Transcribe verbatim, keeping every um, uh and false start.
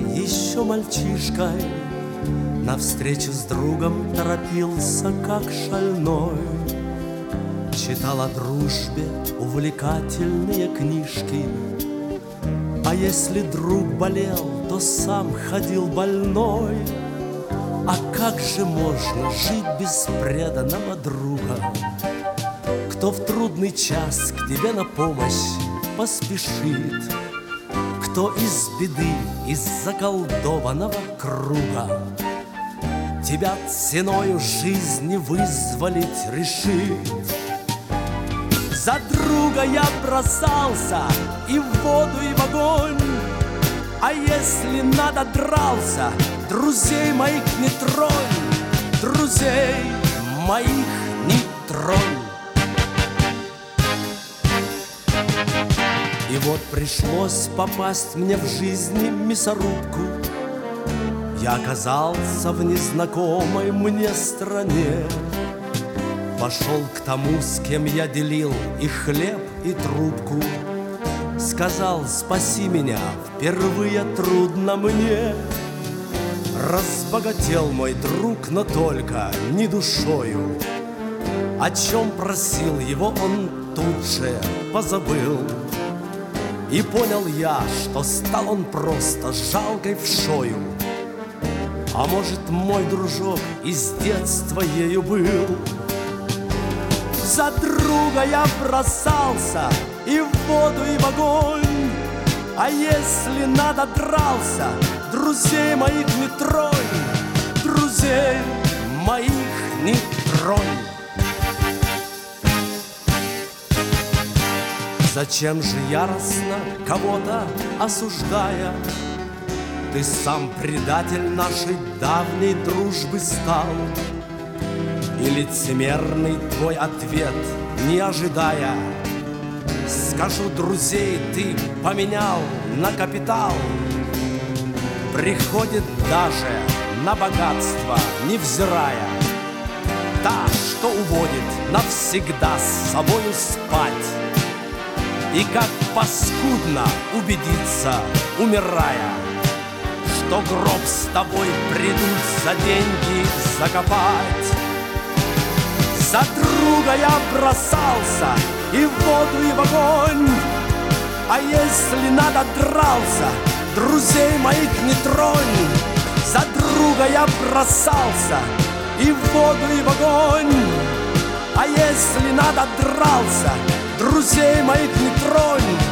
еще мальчишкой навстречу с другом торопился, как шальной. Читал о дружбе увлекательные книжки, а если друг болел, то сам ходил больной. А как же можно жить без преданного друга, кто в трудный час к тебе на помощь поспешит, кто из беды, из заколдованного круга тебя ценою жизни вызволить решит. За друга я бросался и в воду, и в огонь, а если надо дрался, друзей моих не тронь, друзей моих не тронь. И вот пришлось попасть мне в жизни мясорубку. Я оказался в незнакомой мне стране. Пошел к тому, с кем я делил и хлеб, и трубку. Сказал: спаси меня, впервые трудно мне. Разбогател мой друг, но только не душою. О чем просил его, он тут же позабыл. И понял я, что стал он просто жалкой вшою. А может, мой дружок из детства ею был. За друга я бросался и в воду, и в огонь, а если надо дрался, друзей моих не тронь, друзей моих не тронь. Зачем же яростно кого-то осуждая, ты сам предатель нашей давней дружбы стал? И лицемерный твой ответ не ожидая, скажу: друзей ты поменял на капитал. Приходит даже на богатство невзирая та, что уводит навсегда с собою спать. И как паскудно убедиться, умирая, что гроб с тобой придут за деньги закопать. За друга я бросался и в воду, и в огонь, а если надо дрался, друзей моих не тронь. За друга я бросался и в воду, и в огонь, а если надо дрался, друзей моих не тронь.